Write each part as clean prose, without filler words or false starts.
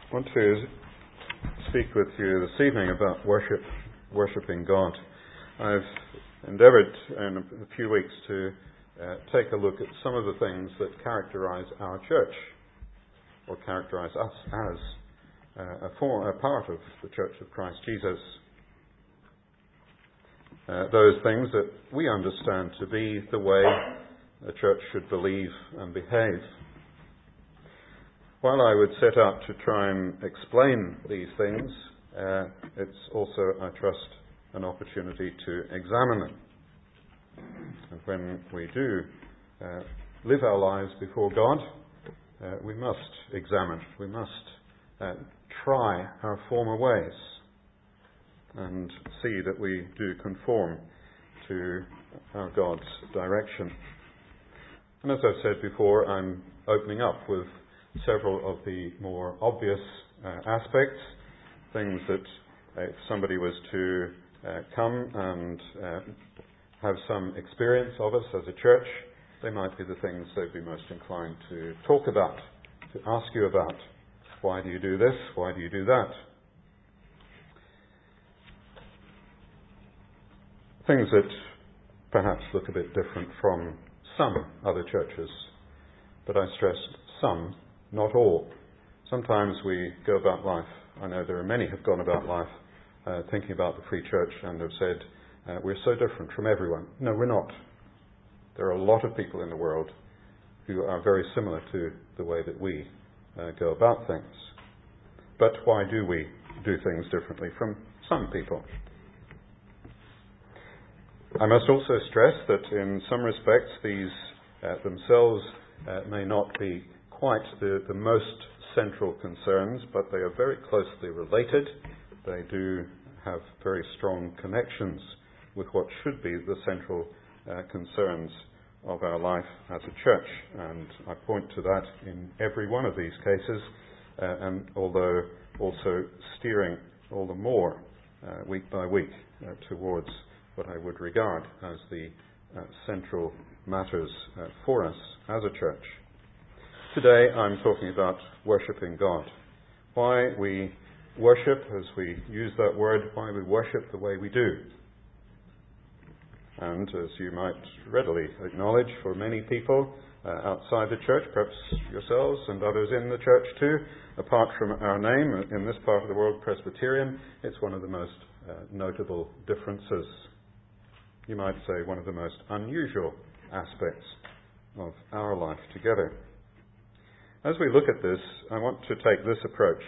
I want to speak with you this evening about worshipping God. I've endeavoured in a few weeks to take a look at some of the things that characterise our church, or characterise us as a part of the Church of Christ Jesus. Those things that we understand to be the way a church should believe and behave. While I would set out to try and explain these things, it's also, I trust, an opportunity to examine them. And when we do live our lives before God, we must examine, we must try our former ways and see that we do conform to our God's direction. And as I've said before, I'm opening up with several of the more obvious aspects, things that if somebody was to come and have some experience of us as a church, they might be the things they'd be most inclined to talk about, to ask you about. Why do you do this? Why do you do that? Things that perhaps look a bit different from some other churches, but I stress some, not all. Sometimes we go about life, I know there are many who have gone about life thinking about the Free Church and have said, we're so different from everyone. No, we're not. There are a lot of people in the world who are very similar to the way that we go about things. But why do we do things differently from some people? I must also stress that in some respects these themselves may not be quite the most central concerns, but they are very closely related. They do have very strong connections with what should be the central concerns of our life as a church. And I point to that in every one of these cases, and although also steering all the more week by week towards what I would regard as the central matters for us as a church. Today I'm talking about worshipping God. Why we worship, as we use that word, why we worship the way we do. And as you might readily acknowledge, for many people outside the church, perhaps yourselves and others in the church too, apart from our name in this part of the world, Presbyterian, it's one of the most notable differences. You might say one of the most unusual aspects of our life together. As we look at this, I want to take this approach,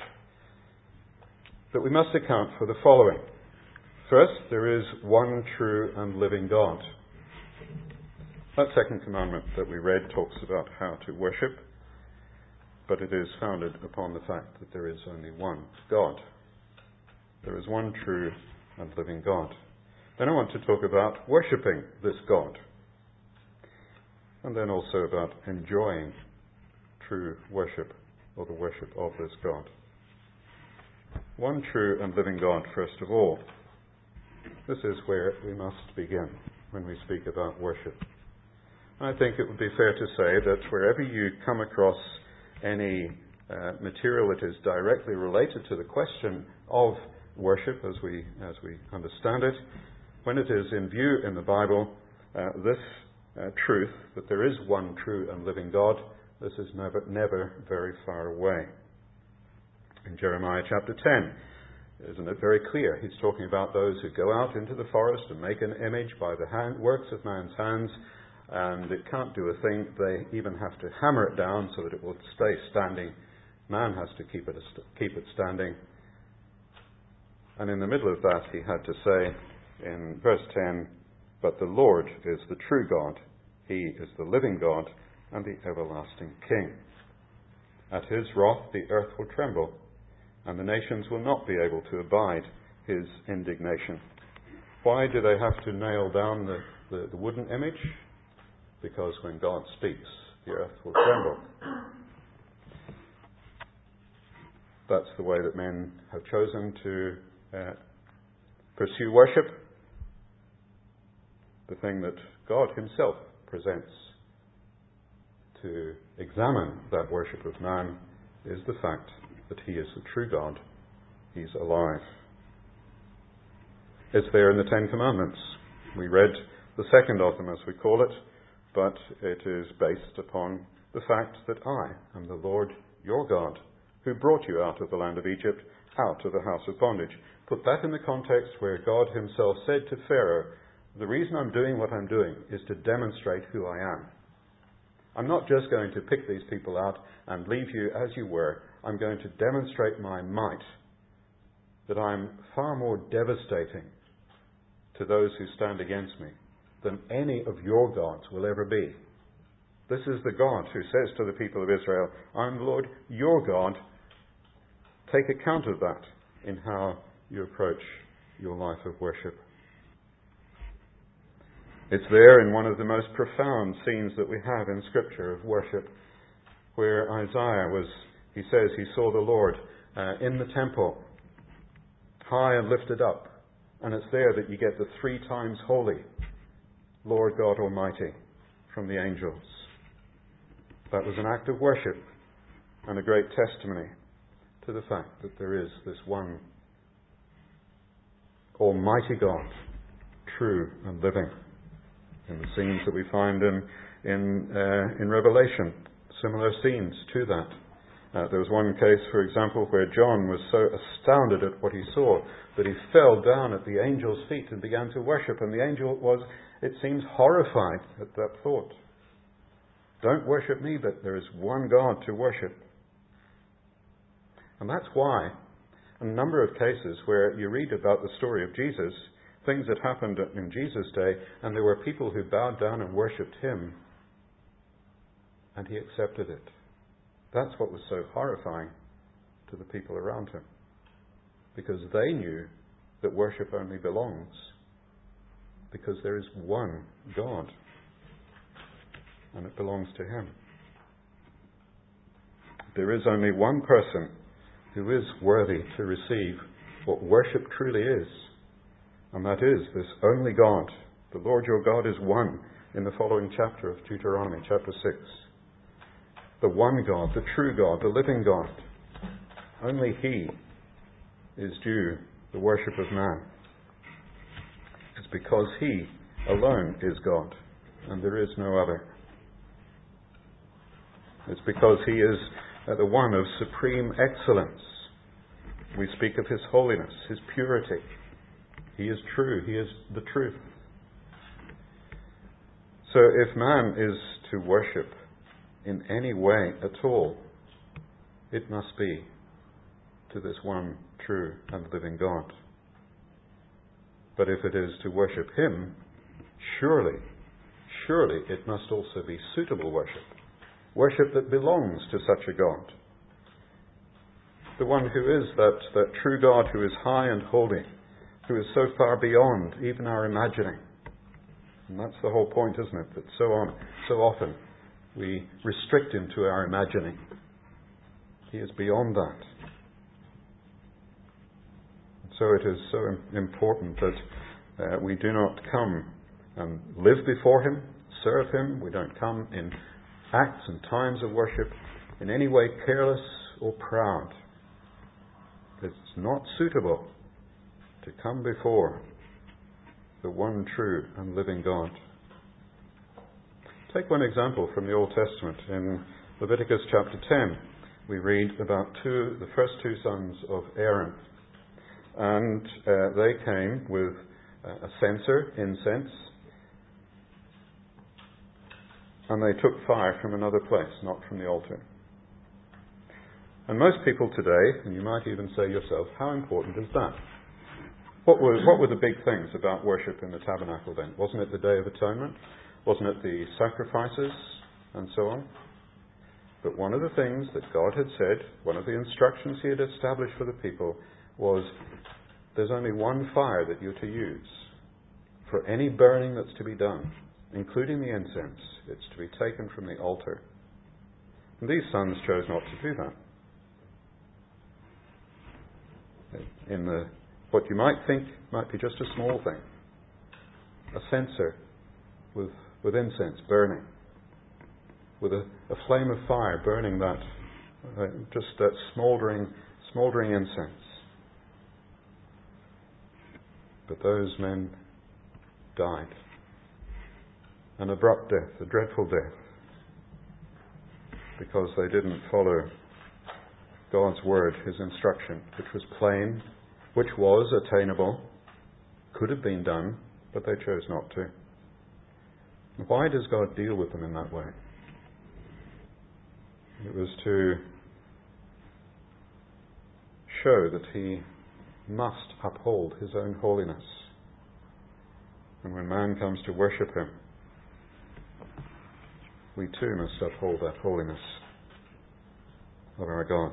that we must account for the following. First, there is one true and living God. That second commandment that we read talks about how to worship, but it is founded upon the fact that there is only one God. There is one true and living God. Then I want to talk about worshipping this God, and then also about enjoying true worship, or the worship of this God. One true and living God, first of all. This is where we must begin when we speak about worship. I think it would be fair to say that wherever you come across any material that is directly related to the question of worship as we understand it, when it is in view in the Bible, this truth that there is one true and living God, this is never very far away. In Jeremiah chapter 10, isn't it very clear? He's talking about those who go out into the forest and make an image by the works of man's hands, and it can't do a thing. They even have to hammer it down so that it will stay standing. Man has to keep it standing. And in the middle of that, he had to say in verse 10, "But the Lord is the true God. He is the living God and the everlasting King. At his wrath the earth will tremble, and the nations will not be able to abide his indignation." Why do they have to nail down the wooden image? Because when God speaks, the earth will tremble. That's the way that men have chosen to pursue worship. The thing that God himself presents to examine that worship of man is the fact that He is the true God. He's alive. It's there in the Ten Commandments. We read the second of them, as we call it, but it is based upon the fact that I am the Lord your God, who brought you out of the land of Egypt, out of the house of bondage. Put that in the context where God himself said to Pharaoh, the reason I'm doing what I'm doing is to demonstrate who I am. I'm not just going to pick these people out and leave you as you were. I'm going to demonstrate my might, that I'm far more devastating to those who stand against me than any of your gods will ever be. This is the God who says to the people of Israel, I'm the Lord your God. Take account of that in how you approach your life of worship. It's there in one of the most profound scenes that we have in Scripture of worship, where Isaiah he says he saw the Lord in the temple, high and lifted up. And it's there that you get the 3 times holy, Lord God Almighty, from the angels. That was an act of worship and a great testimony to the fact that there is this one Almighty God, true and living. In the scenes that we find in Revelation, similar scenes to that. There was one case, for example, where John was so astounded at what he saw that he fell down at the angel's feet and began to worship. And the angel was, it seems, horrified at that thought. Don't worship me, but there is one God to worship. And that's why, a number of cases where you read about the story of Jesus, things that happened in Jesus' day, and there were people who bowed down and worshipped him, and he accepted it. That's what was so horrifying to the people around him, because they knew that worship only belongs because there is one God, and it belongs to him. There is only one person who is worthy to receive what worship truly is, and that is this only God. The Lord your God is one in the following chapter of Deuteronomy, chapter 6. The one God, the true God, the living God. Only he is due the worship of man. It's because he alone is God, and there is no other. It's because he is the one of supreme excellence. We speak of his holiness, his purity. He is true. He is the truth. So if man is to worship in any way at all, it must be to this one true and living God. But if it is to worship him, surely it must also be suitable worship. Worship that belongs to such a God. The one who is that true God who is high and holy, who is so far beyond even our imagining. And that's the whole point, isn't it? That so often we restrict him to our imagining. He is beyond that. So it is so important that we do not come and live before him, serve him. We don't come in acts and times of worship in any way careless or proud. It's not suitable to come before the one true and living God. Take one example from the Old Testament. In Leviticus chapter 10, we read about the first 2 sons of Aaron. And they came with a censer, incense, and they took fire from another place, not from the altar. And most people today, and you might even say yourself, how important is that? What were the big things about worship in the tabernacle then? Wasn't it the Day of Atonement? Wasn't it the sacrifices and so on? But one of the things that God had said, one of the instructions he had established for the people was, there's only one fire that you're to use for any burning that's to be done, including the incense. It's to be taken from the altar. And these sons chose not to do that. What you might think might be just a small thing, a censer with incense burning, with a flame of fire burning that just that smouldering incense. But those men died. An abrupt death, a dreadful death, because they didn't follow God's word, His instruction, which was plain, which was attainable, could have been done, but they chose not to. Why does God deal with them in that way? It was to show that He must uphold His own holiness. And when man comes to worship Him, we too must uphold that holiness of our God.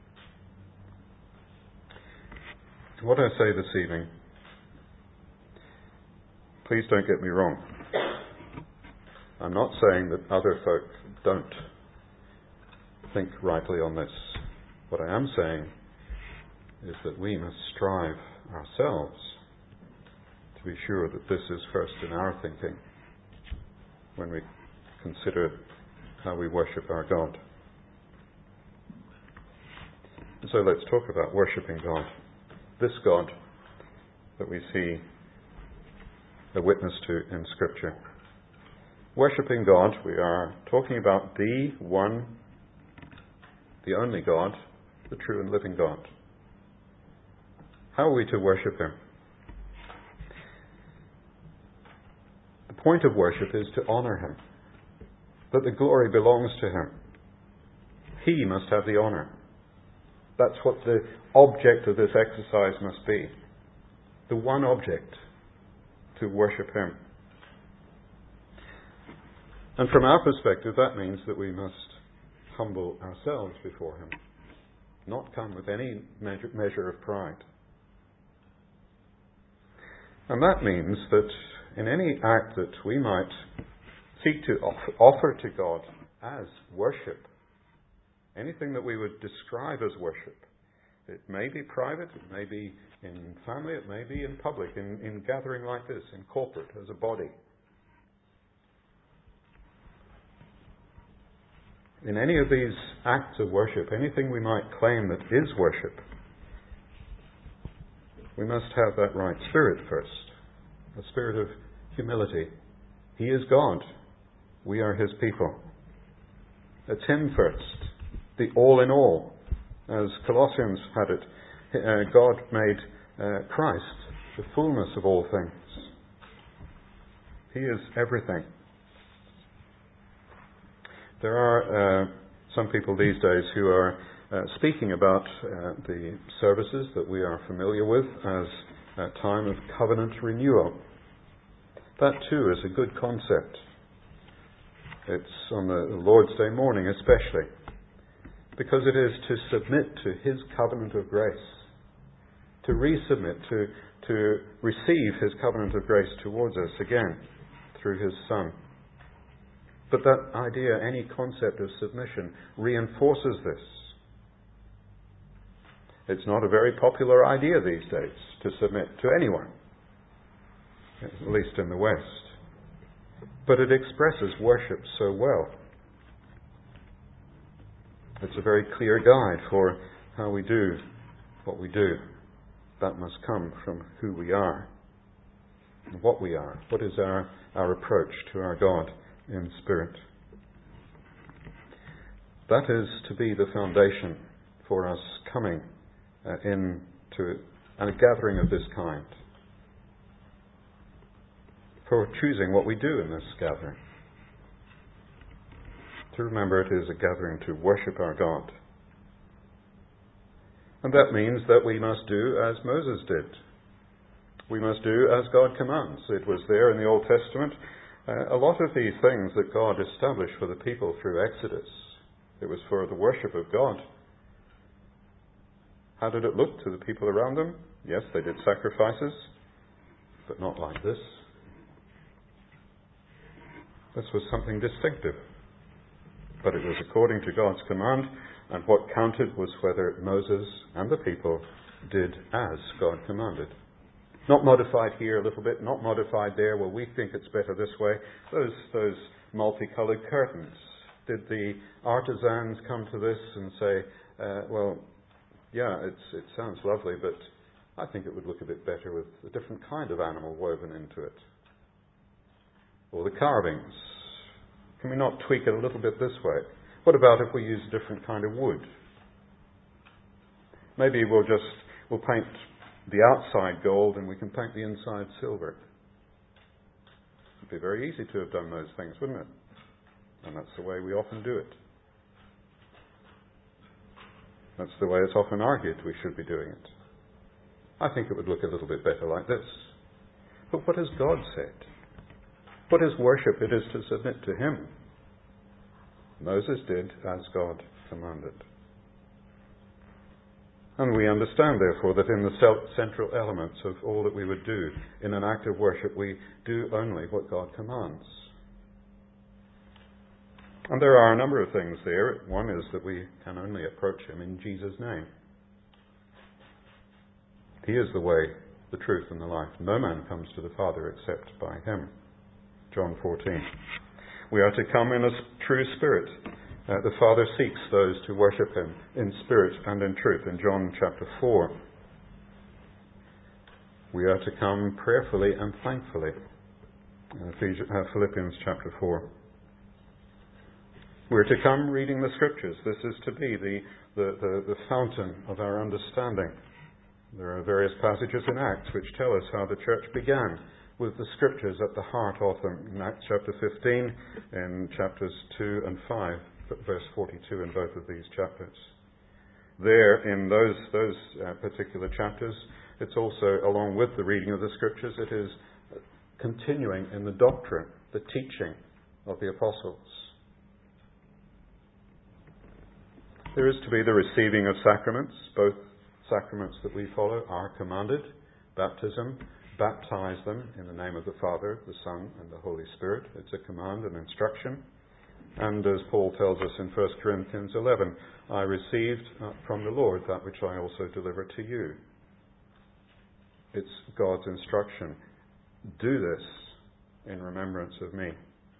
What I say this evening, please don't get me wrong. I'm not saying that other folk don't think rightly on this. What I am saying is that we must strive ourselves to be sure that this is first in our thinking when we consider how we worship our God. And so let's talk about worshipping God. This God that we see a witness to in Scripture. Worshipping God, we are talking about the one, the only God, the true and living God. How are we to worship Him? The point of worship is to honour Him, that the glory belongs to Him. He must have the honour. That's what the object of this exercise must be. The one object, to worship Him. And from our perspective, that means that we must humble ourselves before Him, not come with any measure of pride. And that means that in any act that we might seek to offer to God as worship, anything that we would describe as worship, it may be private, it may be in family, it may be in public, in gathering like this, in corporate, as a body. In any of these acts of worship, anything we might claim that is worship, we must have that right spirit first, a spirit of humility. He is God. We are His people. It's Him first, the all in all. As Colossians had it, God made Christ the fullness of all things. He is everything. There are some people these days who are speaking about the services that we are familiar with as a time of covenant renewal. That too is a good concept. It's on the Lord's Day morning especially, because it is to submit to His covenant of grace, to resubmit, to receive His covenant of grace towards us again through His Son. But that idea, any concept of submission, reinforces this. It's not a very popular idea these days to submit to anyone, at least in the West. But it expresses worship so well. It's a very clear guide for how we do what we do. That must come from who we are and what we are. What is our approach to our God in spirit? That is to be the foundation for us coming into a gathering of this kind, for choosing what we do in this gathering. To remember it is a gathering to worship our God. And that means that we must do as Moses did. We must do as God commands. It was there in the Old Testament. A lot of these things that God established for the people through Exodus, it was for the worship of God. How did it look to the people around them? Yes, they did sacrifices, but not like this. This was something distinctive. But it was according to God's command, and what counted was whether Moses and the people did as God commanded. Not modified here a little bit, not modified there, well, we think it's better this way. Those multicolored curtains Did the artisans come to this and say, it sounds lovely, but I think it would look a bit better with a different kind of animal woven into it? Or the carvings. Can we not tweak it a little bit this way? What about if we use a different kind of wood? Maybe we'll paint the outside gold and we can paint the inside silver. It'd be very easy to have done those things, wouldn't it? And that's the way we often do it. That's the way it's often argued we should be doing it. I think it would look a little bit better like this. But what has God said? What is worship? It is to submit to Him. Moses did as God commanded. And we understand, therefore, that in the central elements of all that we would do in an act of worship, we do only what God commands. And there are a number of things there. One is that we can only approach Him in Jesus' name. He is the way, the truth, and the life. No man comes to the Father except by Him. John 14. We are to come in a true spirit. The Father seeks those to worship Him in spirit and in truth. In John chapter 4. We are to come prayerfully and thankfully. Philippians chapter 4. We're to come reading the Scriptures. This is to be the fountain of our understanding. There are various passages in Acts which tell us how the church began, with the Scriptures at the heart of them. In Acts chapter 15, in chapters 2 and 5, verse 42 in both of these chapters. There, in those particular chapters, it's also, along with the reading of the Scriptures, it is continuing in the doctrine, the teaching of the apostles. There is to be the receiving of sacraments. Both sacraments that we follow are commanded. Baptism, baptize them in the name of the Father, the Son, and the Holy Spirit. It's a command and instruction. And as Paul tells us in 1 Corinthians 11, I received from the Lord that which I also deliver to you. It's God's instruction. Do this in remembrance of me.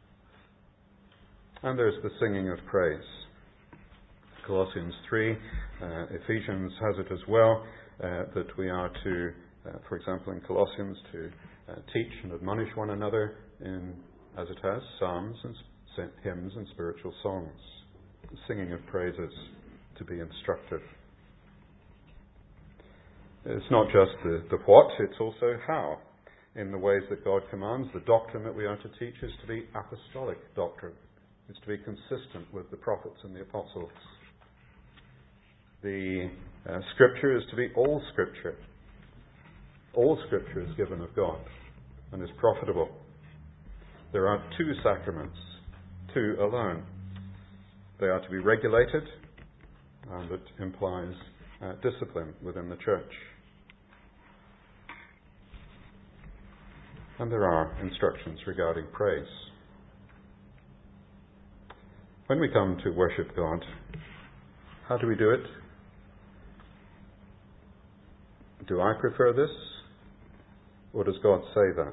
And there's the singing of praise. Colossians 3, Ephesians has it as well, that we are to, for example in Colossians, to teach and admonish one another in, as it has, psalms and hymns and spiritual songs. The singing of praises to be instructive. It's not just the what, it's also how. In the ways that God commands, the doctrine that we are to teach is to be apostolic doctrine. It's to be consistent with the prophets and the apostles. The Scripture is to be all Scripture. All Scripture is given of God and is profitable. There are two sacraments, two alone. They are to be regulated, and it implies discipline within the church. And there are instructions regarding praise. When we come to worship God, how do we do it? Do I prefer this? Or does God say that?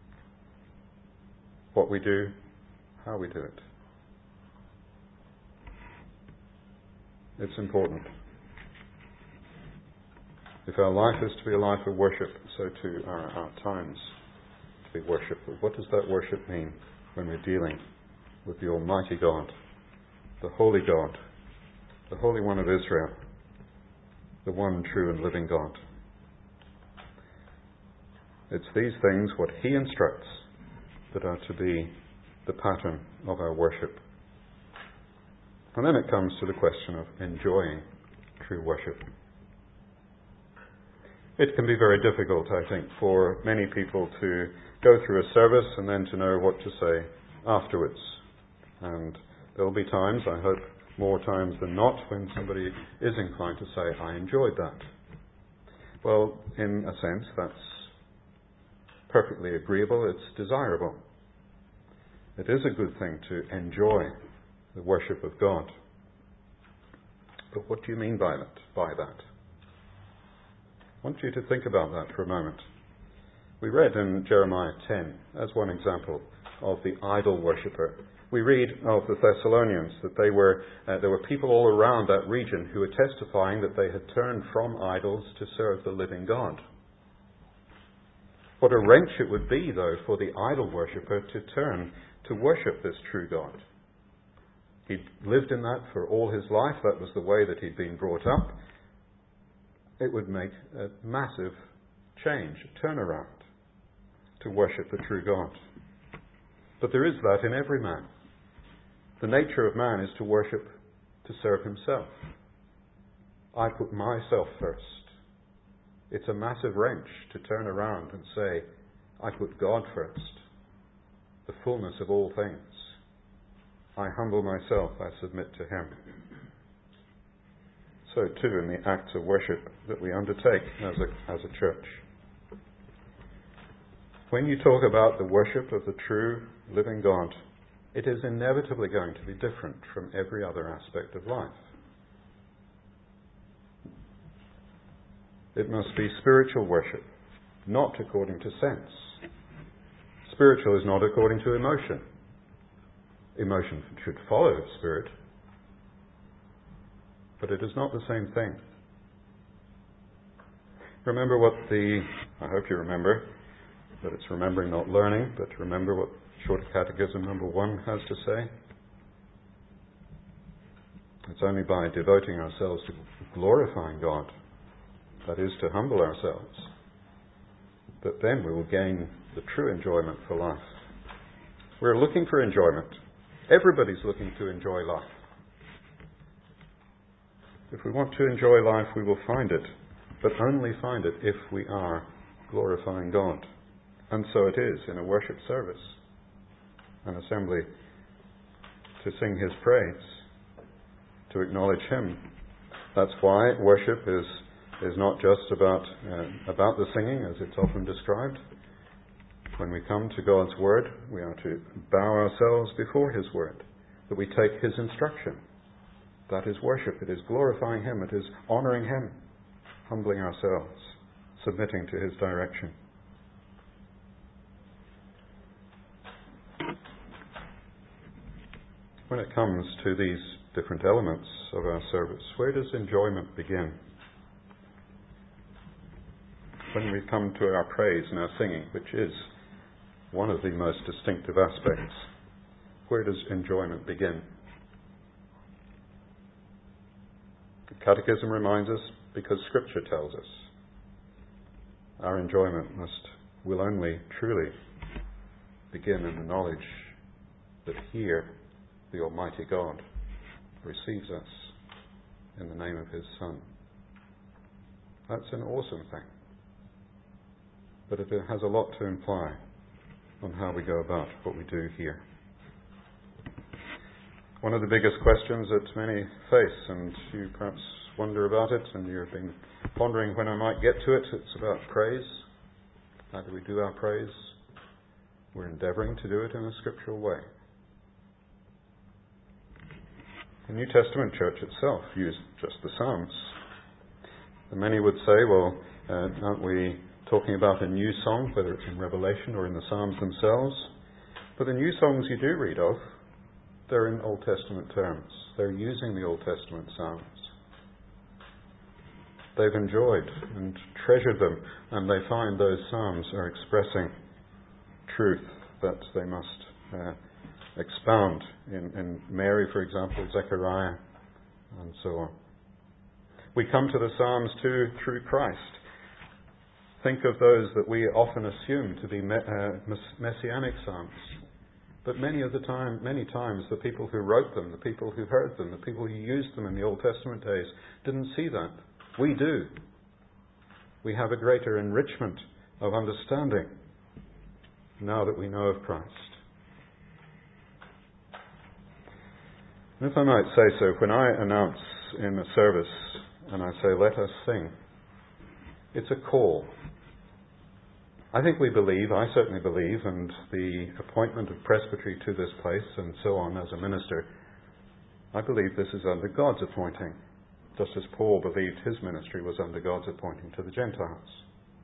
What we do, how we do it. It's important. If our life is to be a life of worship, so too are our times to be worshipful. What does that worship mean when we're dealing with the Almighty God, the Holy God, the Holy One of Israel, the one true and living God? It's these things, what He instructs, that are to be the pattern of our worship. And then it comes to the question of enjoying true worship. It can be very difficult, I think, for many people to go through a service and then to know what to say afterwards. And there will be times, I hope more times than not, when somebody is inclined to say, I enjoyed that. Well, in a sense, that's perfectly agreeable, it's desirable. It is a good thing to enjoy the worship of God. But what do you mean by that? I want you to think about that for a moment. We read in Jeremiah 10, as one example, of the idol worshipper, We read of the Thessalonians that there were people all around that region who were testifying that they had turned from idols to serve the living God. What a wrench it would be, though, for the idol worshipper to turn to worship this true God. He'd lived in that for all his life. That was the way that he'd been brought up. It would make a massive change, a turnaround, to worship the true God. But there is that in every man. The nature of man is to worship, to serve himself. I put myself first. It's a massive wrench to turn around and say, I put God first, the fullness of all things. I humble myself, I submit to him. So too in the acts of worship that we undertake as a church. When you talk about the worship of the true living God, it is inevitably going to be different from every other aspect of life. It must be spiritual worship, not according to sense. Spiritual is not according to emotion. Emotion should follow spirit, but it is not the same thing. Remember I hope you remember, that it's remembering, not learning, but remember what Shorter Catechism number 1 has to say. It's only by devoting ourselves to glorifying God, that is, to humble ourselves, that then we will gain the true enjoyment for life. We're looking for enjoyment. Everybody's looking to enjoy life. If we want to enjoy life, we will find it, but only find it if we are glorifying God. And so it is in a worship service, an assembly, to sing his praise, to acknowledge him. That's why worship is not just about the singing, as it's often described. When we come to God's word, we are to bow ourselves before his word, that we take his instruction. That is worship. It is glorifying him. It is honouring him, humbling ourselves, submitting to his direction. When it comes to these different elements of our service, where does enjoyment begin? When we come to our praise and our singing, which is one of the most distinctive aspects, where does enjoyment begin? The Catechism reminds us, because Scripture tells us, our enjoyment will only truly begin in the knowledge that here the Almighty God receives us in the name of his Son. That's an awesome thing. But it has a lot to imply on how we go about what we do here. One of the biggest questions that many face, and you perhaps wonder about it, and you've been pondering when I might get to it, it's about praise. How do we do our praise? We're endeavouring to do it in a scriptural way. The New Testament church itself used just the Psalms. And many would say, well, aren't we talking about a new song, whether it's in Revelation or in the Psalms themselves? But the new songs you do read of, they're in Old Testament terms. They're using the Old Testament Psalms. They've enjoyed and treasured them, and they find those Psalms are expressing truth that they must expound in Mary, for example, Zechariah, and so on. We come to the Psalms too through Christ. Think of those that we often assume to be messianic Psalms. But many times the people who wrote them, the people who heard them, the people who used them in the Old Testament days didn't see that. We do. We have a greater enrichment of understanding now that we know of Christ. And if I might say so, when I announce in a service and I say, let us sing, it's a call. I think we believe, I certainly believe, and the appointment of presbytery to this place and so on as a minister, I believe this is under God's appointing, just as Paul believed his ministry was under God's appointing to the Gentiles.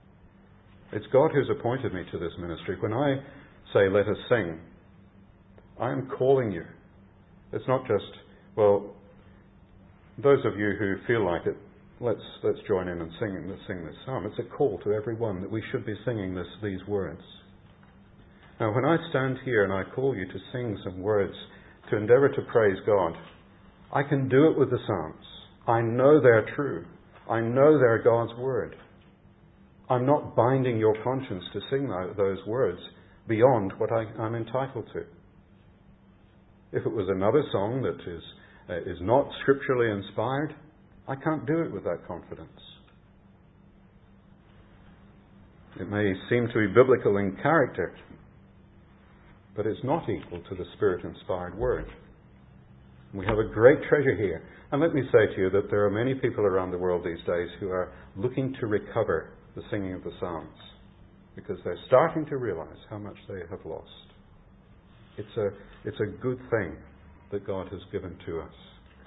It's God who's appointed me to this ministry. When I say, let us sing, I am calling you. It's not just, well, those of you who feel like it, let's join in and sing this psalm. It's a call to everyone that we should be singing these words. Now, when I stand here and I call you to sing some words, to endeavour to praise God, I can do it with the psalms. I know they're true. I know they're God's word. I'm not binding your conscience to sing those words beyond what I'm entitled to. If it was another song that is not scripturally inspired, I can't do it with that confidence. It may seem to be biblical in character, but it's not equal to the Spirit-inspired Word. We have a great treasure here. And let me say to you that there are many people around the world these days who are looking to recover the singing of the Psalms because they're starting to realize how much they have lost. It's a good thing that God has given to us.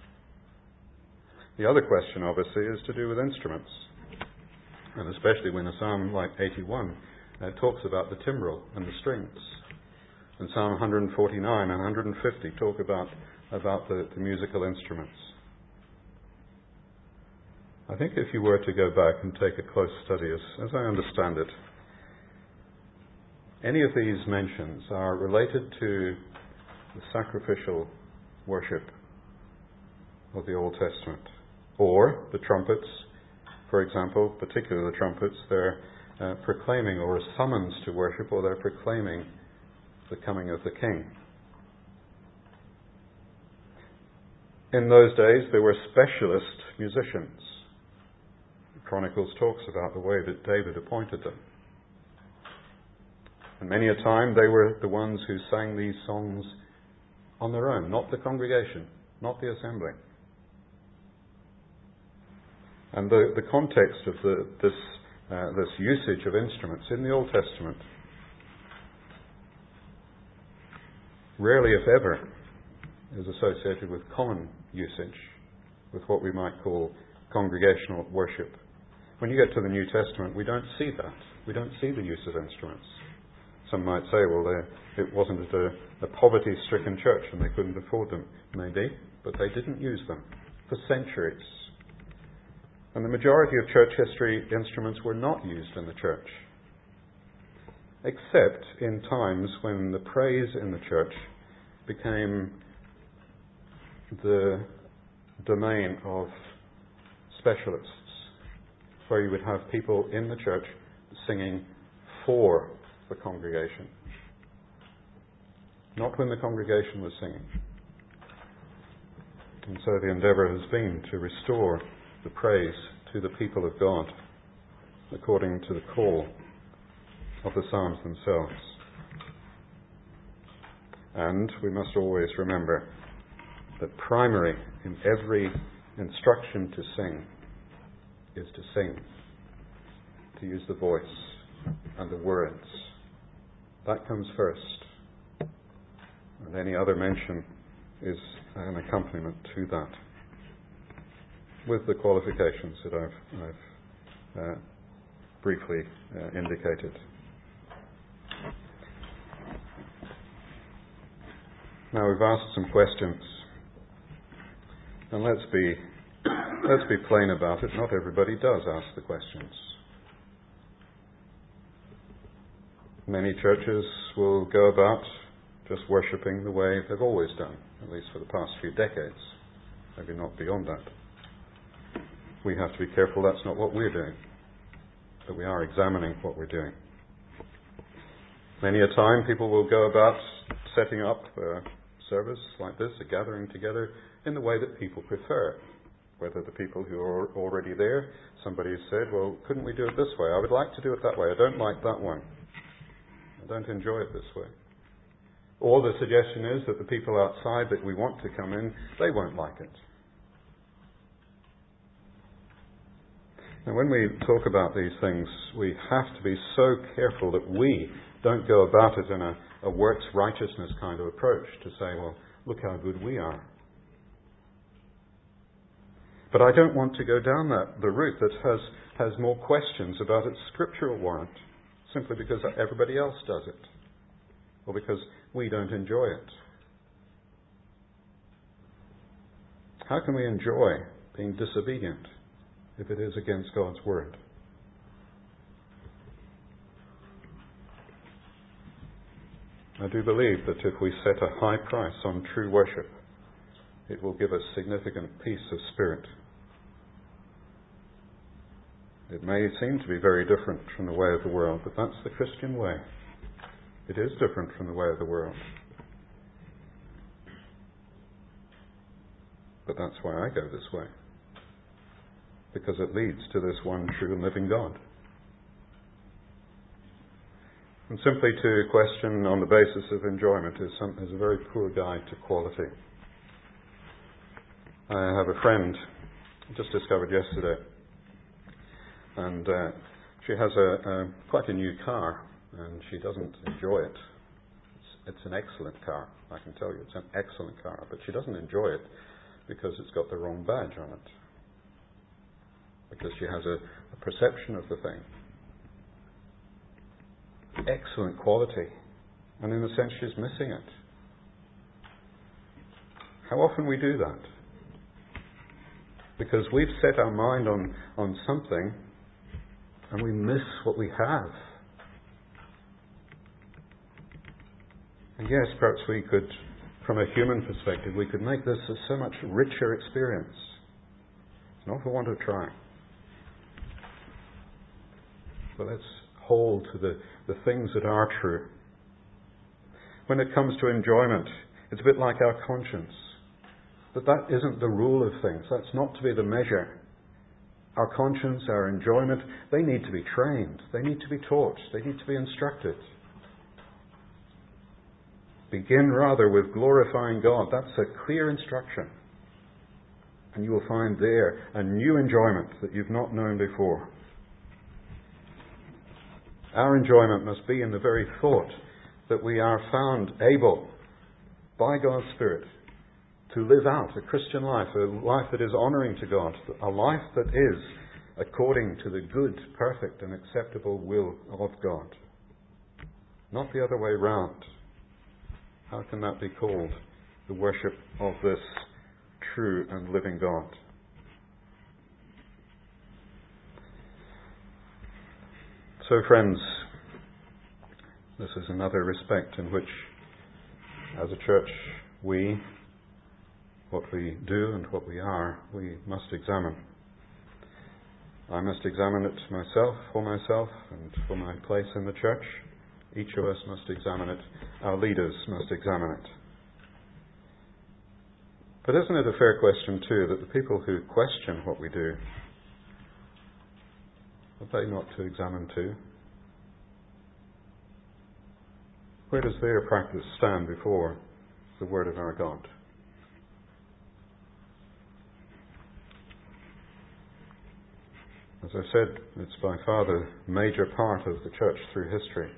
The other question, obviously, is to do with instruments. And especially when a psalm like 81 talks about the timbrel and the strings. And Psalm 149 and 150 talk about the musical instruments. I think if you were to go back and take a close study, as I understand it, any of these mentions are related to the sacrificial worship of the Old Testament. Or the trumpets, for example, particularly the trumpets, they're proclaiming, or a summons to worship, or they're proclaiming the coming of the King. In those days, there were specialist musicians. The Chronicles talks about the way that David appointed them. And many a time they were the ones who sang these songs on their own, not the congregation, not the assembly. And the context of this usage of instruments in the Old Testament rarely, if ever, is associated with common usage, with what we might call congregational worship. When you get to the New Testament, we don't see that. We don't see the use of instruments. Some might say, well, it wasn't a poverty-stricken church and they couldn't afford them. Maybe, but they didn't use them for centuries. And the majority of church history, instruments were not used in the church, except in times when the praise in the church became the domain of specialists, where you would have people in the church singing for the congregation, not when the congregation was singing. And so the endeavour has been to restore the praise to the people of God according to the call of the Psalms themselves. And we must always remember that primary in every instruction to sing is to sing, to use the voice and the words. That comes first. And any other mention is an accompaniment to that, with the qualifications that I've briefly indicated. Now we've asked some questions, and let's be plain about it. Not everybody does ask the questions. Many churches will go about just worshipping the way they've always done, at least for the past few decades, maybe not beyond that. We have to be careful that's not what we're doing, that we are examining what we're doing. Many a time people will go about setting up a service like this, a gathering together, in the way that people prefer. Whether the people who are already there, somebody has said, well, couldn't we do it this way? I would like to do it that way. I don't like that one. I don't enjoy it this way. Or the suggestion is that the people outside that we want to come in, they won't like it. And when we talk about these things, we have to be so careful that we don't go about it in a works righteousness kind of approach to say, well, look how good we are. But I don't want to go down the route that has more questions about its scriptural warrant, simply because everybody else does it, or because we don't enjoy it. How can we enjoy being disobedient if it is against God's word? I do believe that if we set a high price on true worship, it will give us significant peace of spirit. It may seem to be very different from the way of the world, but that's the Christian way. It is different from the way of the world. But that's why I go this way. Because it leads to this one true and living God. And simply to question on the basis of enjoyment is a very poor guide to quality. I have a friend, just discovered yesterday, and she has quite a new car, and she doesn't enjoy it. It's an excellent car, I can tell you. It's an excellent car, but she doesn't enjoy it because it's got the wrong badge on it. Because she has a perception of the thing. Excellent quality, and in a sense she's missing it. How often we do that? Because we've set our mind on something and we miss what we have. And yes, perhaps we could, from a human perspective, we could make this a so much richer experience. Not for want of trying. But let's hold to the things that are true. When it comes to enjoyment, it's a bit like our conscience. But that isn't the rule of things. That's not to be the measure. Our conscience, our enjoyment, they need to be trained. They need to be taught. They need to be instructed. Begin rather with glorifying God. That's a clear instruction. And you will find there a new enjoyment that you've not known before. Our enjoyment must be in the very thought that we are found able, by God's Spirit, to live out a Christian life, a life that is honouring to God, a life that is according to the good, perfect and acceptable will of God. Not the other way round. How can that be called the worship of this true and living God? So friends, this is another respect in which, as a church, what we do and what we are, we must examine. I must examine it for myself, and for my place in the church. Each of us must examine it. Our leaders must examine it. But isn't it a fair question, too, that the people who question what we do, are they not to examine too? Where does their practice stand before the Word of our God? As I said, it's by far the major part of the church through history.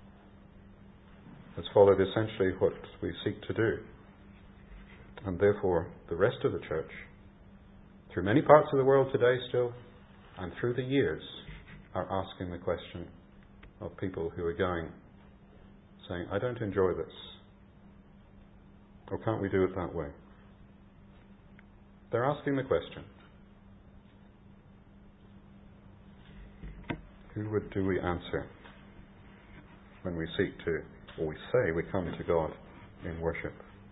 It's followed essentially what we seek to do. And therefore, the rest of the church, through many parts of the world today still, and through the years, are asking the question of people who are going, saying, I don't enjoy this. Or can't we do it that way? They're asking the question. Who do we answer when we seek to, or we say we come to God in worship?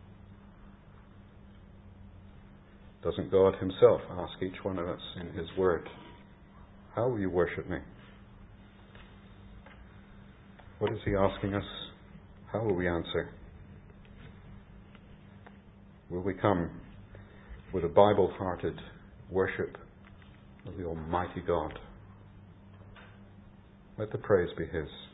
Doesn't God himself ask each one of us in his word, how will you worship me? What is he asking us? How will we answer? Will we come with a Bible-hearted worship of the Almighty God? Let the praise be his.